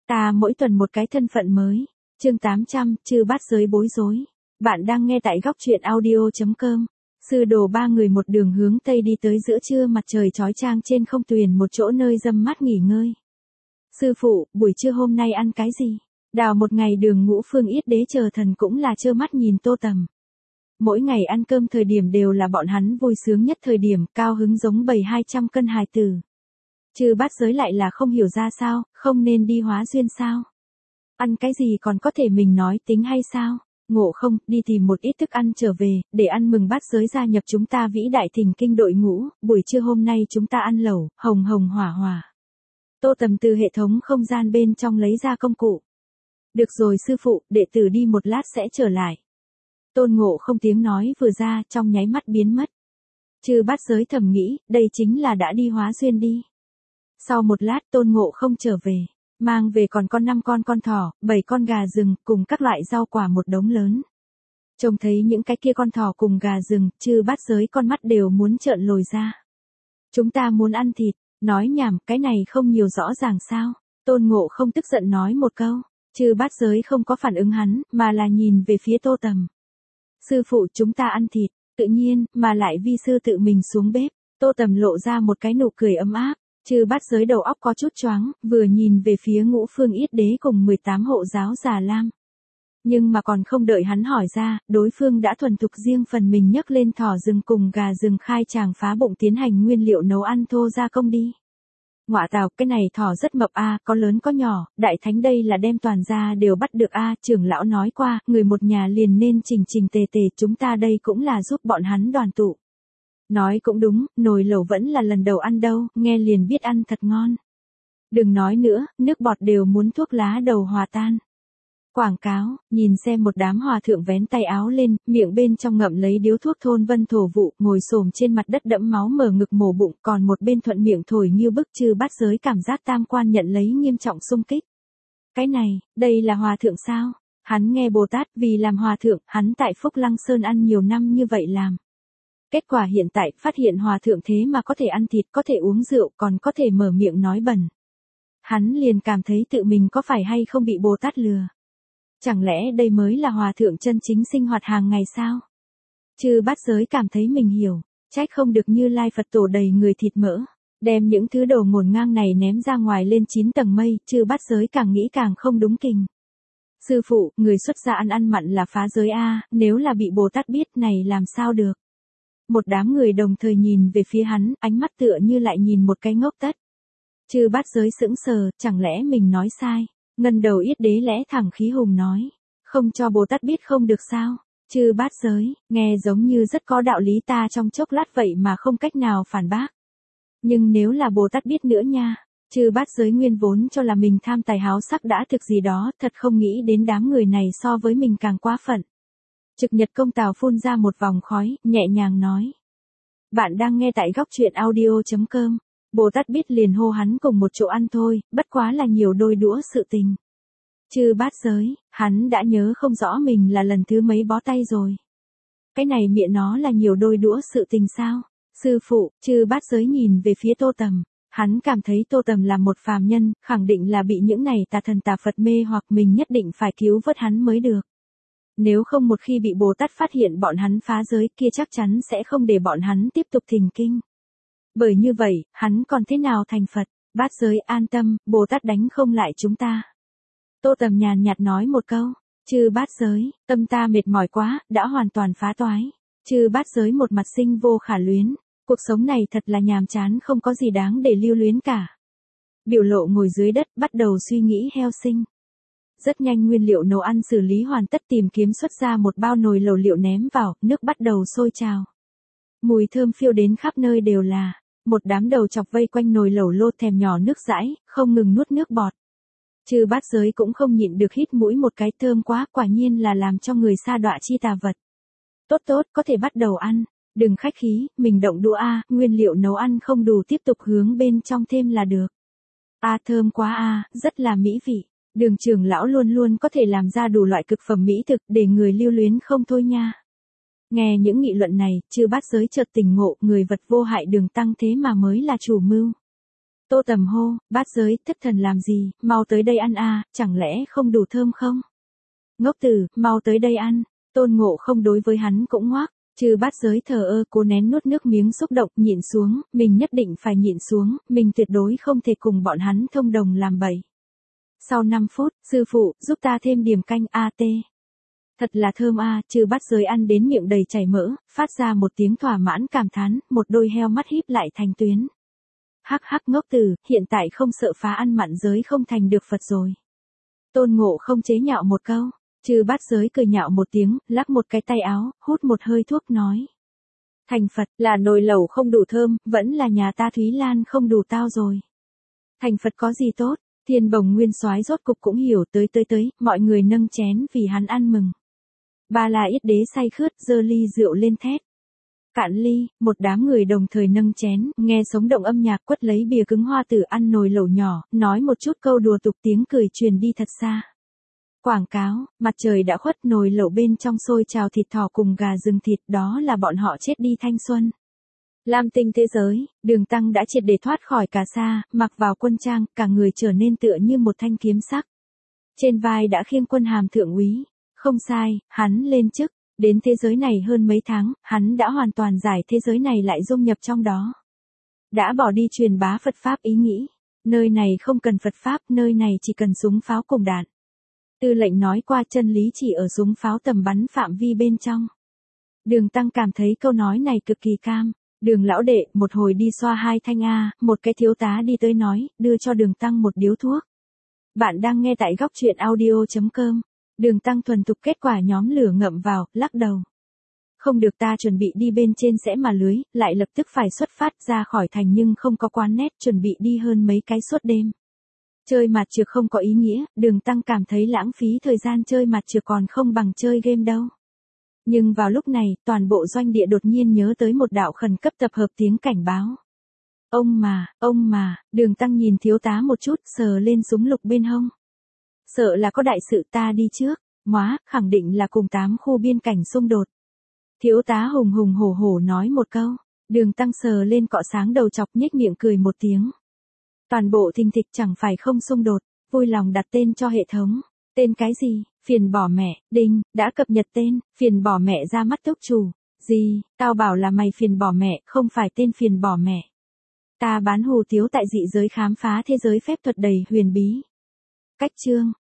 Ta mỗi tuần một cái thân phận mới. Chương 800, chư bát giới bối rối. Bạn đang nghe tại góc truyện audio.com. Sư đồ ba người một đường hướng tây đi tới giữa trưa, mặt trời chói chang trên không tuyền, một chỗ nơi râm mát nghỉ ngơi. Sư phụ, buổi trưa hôm nay ăn cái gì? Đào một ngày đường Ngũ Phương Yết Đế chờ thần cũng là trơ mắt nhìn Tô Tầm. Mỗi ngày ăn cơm thời điểm đều là bọn hắn vui sướng nhất thời điểm, cao hứng giống bầy 200 cân hài tử. Chư bát giới lại là không hiểu ra sao, không nên đi hóa duyên sao? Ăn cái gì còn có thể mình nói tính hay sao? Ngộ không, đi tìm một ít thức ăn trở về, để ăn mừng bát giới gia nhập chúng ta vĩ đại thỉnh kinh đội ngũ, buổi trưa hôm nay chúng ta ăn lẩu, hồng hồng hỏa hỏa. Tô Tầm từ hệ thống không gian bên trong lấy ra công cụ. Được rồi sư phụ, đệ tử đi một lát sẽ trở lại. Tôn Ngộ không tiếng nói vừa ra, trong nháy mắt biến mất. Chư bát giới thầm nghĩ, đây chính là đã đi hóa duyên đi. Sau một lát Tôn Ngộ không trở về, mang về còn 5 con thỏ, 7 con gà rừng, cùng các loại rau quả một đống lớn. Trông thấy những cái kia con thỏ cùng gà rừng, chư bát giới con mắt đều muốn trợn lồi ra. Chúng ta muốn ăn thịt, nói nhảm, cái này không nhiều rõ ràng sao? Tôn Ngộ không tức giận nói một câu, chư bát giới không có phản ứng hắn, mà là nhìn về phía Tô Tầm. Sư phụ chúng ta ăn thịt, tự nhiên, mà lại vi sư tự mình xuống bếp. Tô Tầm lộ ra một cái nụ cười ấm áp. Chư bát giới đầu óc có chút choáng, vừa nhìn về phía Ngũ Phương Yết Đế cùng 18 hộ giáo già lam. Nhưng mà còn không đợi hắn hỏi ra, đối phương đã thuần thục riêng phần mình nhấc lên thỏ rừng cùng gà rừng khai tràng phá bụng tiến hành nguyên liệu nấu ăn thô gia công đi. Ngọa tào, cái này thỏ rất mập a, có lớn có nhỏ, đại thánh đây là đem toàn gia đều bắt được a, trưởng lão nói qua, người một nhà liền nên chỉnh chỉnh tề tề, chúng ta đây cũng là giúp bọn hắn đoàn tụ. Nói cũng đúng, nồi lẩu vẫn là lần đầu ăn đâu, nghe liền biết ăn thật ngon. Đừng nói nữa, nước bọt đều muốn thuốc lá đầu hòa tan. Quảng cáo, nhìn xem một đám hòa thượng vén tay áo lên, miệng bên trong ngậm lấy điếu thuốc thôn vân thổ vụ, ngồi xổm trên mặt đất đẫm máu mở ngực mổ bụng, còn một bên thuận miệng thổi như bức. Chư bát giới cảm giác tam quan nhận lấy nghiêm trọng xung kích. Cái này, đây là hòa thượng sao? Hắn nghe Bồ Tát, vì làm hòa thượng, hắn tại Phúc Lăng Sơn ăn nhiều năm như vậy làm. Kết quả hiện tại, phát hiện hòa thượng thế mà có thể ăn thịt, có thể uống rượu, còn có thể mở miệng nói bẩn. Hắn liền cảm thấy tự mình có phải hay không bị Bồ Tát lừa. Chẳng lẽ đây mới là hòa thượng chân chính sinh hoạt hàng ngày sao? Chư bát giới cảm thấy mình hiểu, trách không được Như Lai Phật Tổ đầy người thịt mỡ, đem những thứ đồ ngổn ngang này ném ra ngoài lên 9 tầng mây. Chư bát giới càng nghĩ càng không đúng kình. Sư phụ, người xuất gia ăn mặn là phá giới a, nếu là bị Bồ Tát biết này làm sao được? Một đám người đồng thời nhìn về phía hắn, ánh mắt tựa như lại nhìn một cái ngốc tất. Chư bát giới sững sờ, chẳng lẽ mình nói sai? Ngân đầu Yết Đế lẽ thẳng khí hùng nói, không cho Bồ Tát biết không được sao? Chư bát giới, nghe giống như rất có đạo lý, ta trong chốc lát vậy mà không cách nào phản bác. Nhưng nếu là Bồ Tát biết nữa nha, chư bát giới nguyên vốn cho là mình tham tài háo sắc đã thực gì đó, thật không nghĩ đến đám người này so với mình càng quá phận. Trực Nhật Công Tào phun ra một vòng khói, nhẹ nhàng nói. Bạn đang nghe tại góc truyện audio.com. Bồ Tát biết liền hô hắn cùng một chỗ ăn thôi, bất quá là nhiều đôi đũa sự tình. Chư bát giới, hắn đã nhớ không rõ mình là lần thứ mấy bó tay rồi. Cái này miệng nó là nhiều đôi đũa sự tình sao? Sư phụ, chư bát giới nhìn về phía Tô Tầm. Hắn cảm thấy Tô Tầm là một phàm nhân, khẳng định là bị những này tà thần tà Phật mê hoặc, mình nhất định phải cứu vớt hắn mới được. Nếu không một khi bị Bồ Tát phát hiện bọn hắn phá giới kia chắc chắn sẽ không để bọn hắn tiếp tục thỉnh kinh. Bởi như vậy, hắn còn thế nào thành Phật? Bát giới an tâm, Bồ Tát đánh không lại chúng ta. Tô Tầm nhàn nhạt nói một câu, chư bát giới, tâm ta mệt mỏi quá, đã hoàn toàn phá toái. Chư bát giới một mặt sinh vô khả luyến, cuộc sống này thật là nhàm chán, không có gì đáng để lưu luyến cả. Biểu lộ ngồi dưới đất, bắt đầu suy nghĩ heo sinh. Rất nhanh nguyên liệu nấu ăn xử lý hoàn tất, tìm kiếm xuất ra một bao nồi lẩu liệu ném vào, nước bắt đầu sôi trào. Mùi thơm phiêu đến khắp nơi đều là, một đám đầu chọc vây quanh nồi lẩu lô thèm nhỏ nước dãi, không ngừng nuốt nước bọt. Chư bát giới cũng không nhịn được hít mũi một cái, thơm quá, quả nhiên là làm cho người sa đọa chi tà vật. Tốt tốt, có thể bắt đầu ăn, đừng khách khí, mình động đũa a, nguyên liệu nấu ăn không đủ tiếp tục hướng bên trong thêm là được. A thơm quá a, rất là mỹ vị. Đường trưởng lão luôn luôn có thể làm ra đủ loại cực phẩm mỹ thực để người lưu luyến không thôi nha. Nghe những nghị luận này, chư bát giới chợt tỉnh ngộ, người vật vô hại Đường Tăng thế mà mới là chủ mưu. Tô Tầm hô, bát giới, thất thần làm gì, mau tới đây ăn à, chẳng lẽ không đủ thơm không? Ngốc tử, mau tới đây ăn. Tôn Ngộ Không đối với hắn cũng ngoác. Chư Bát Giới thờ ơ cố nén nuốt nước miếng xúc động, nhịn xuống, mình nhất định phải nhịn xuống, mình tuyệt đối không thể cùng bọn hắn thông đồng làm bậy. Sau 5 phút, sư phụ, giúp ta thêm điểm canh AT. Thật là thơm a, Chư Bát Giới ăn đến miệng đầy chảy mỡ, phát ra một tiếng thỏa mãn cảm thán, một đôi heo mắt híp lại thành tuyến. Hắc hắc ngốc tử, hiện tại không sợ phá ăn mặn giới không thành được Phật rồi. Tôn Ngộ Không chế nhạo một câu. Chư Bát Giới cười nhạo một tiếng, lắc một cái tay áo, hút một hơi thuốc nói. Thành Phật, là nồi lẩu không đủ thơm, vẫn là nhà ta Thúy Lan không đủ tao rồi. Thành Phật có gì tốt, Thiên Bồng Nguyên Soái rốt cục cũng hiểu tới, mọi người nâng chén vì hắn ăn mừng. Ba La Yết Đế say khướt, giơ ly rượu lên thét. Cạn ly, một đám người đồng thời nâng chén, nghe sống động âm nhạc quất lấy bìa cứng hoa tử ăn nồi lẩu nhỏ, nói một chút câu đùa tục tiếng cười truyền đi thật xa. Quảng cáo, mặt trời đã khuất nồi lẩu bên trong sôi trào thịt thỏ cùng gà rừng thịt đó là bọn họ chết đi thanh xuân. Lam Tinh thế giới, Đường Tăng đã triệt để thoát khỏi cà sa, mặc vào quân trang, cả người trở nên tựa như một thanh kiếm sắc. Trên vai đã khiêng quân hàm thượng úy. Không sai, hắn lên chức, đến thế giới này hơn mấy tháng, hắn đã hoàn toàn giải thế giới này lại dung nhập trong đó. Đã bỏ đi truyền bá Phật Pháp ý nghĩ. Nơi này không cần Phật Pháp, nơi này chỉ cần súng pháo cùng đạn. Tư lệnh nói qua chân lý chỉ ở súng pháo tầm bắn phạm vi bên trong. Đường Tăng cảm thấy câu nói này cực kỳ cam. Đường lão đệ, một hồi đi xoa hai thanh A, một cái thiếu tá đi tới nói, đưa cho Đường Tăng một điếu thuốc. Bạn đang nghe tại góc truyện audio.com. Đường Tăng thuần thục kết quả nhóm lửa ngậm vào, lắc đầu. Không được, ta chuẩn bị đi bên trên sẽ mà lưới, lại lập tức phải xuất phát ra khỏi thành nhưng không có quán nét, chuẩn bị đi hơn mấy cái suốt đêm. Chơi mặt trược không có ý nghĩa, Đường Tăng cảm thấy lãng phí thời gian chơi mặt trược còn không bằng chơi game đâu. Nhưng vào lúc này, toàn bộ doanh địa đột nhiên nhớ tới một đạo khẩn cấp tập hợp tiếng cảnh báo. Ông mà, Đường Tăng nhìn thiếu tá một chút, sờ lên súng lục bên hông. Sợ là có đại sự, ta đi trước, khẳng định là cùng 8 khu biên cảnh xung đột. Thiếu tá hùng hùng hổ hổ nói một câu, Đường Tăng sờ lên cọ sáng đầu chọc nhếch miệng cười một tiếng. Toàn bộ thình thịch chẳng phải không xung đột, vui lòng đặt tên cho hệ thống. Tên cái gì? Phiền bỏ mẹ, đinh, đã cập nhật tên, phiền bỏ mẹ ra mắt túc chủ. Gì, tao bảo là mày phiền bỏ mẹ, không phải tên phiền bỏ mẹ. Ta bán hủ tiếu tại dị giới khám phá thế giới phép thuật đầy huyền bí. Cách chương.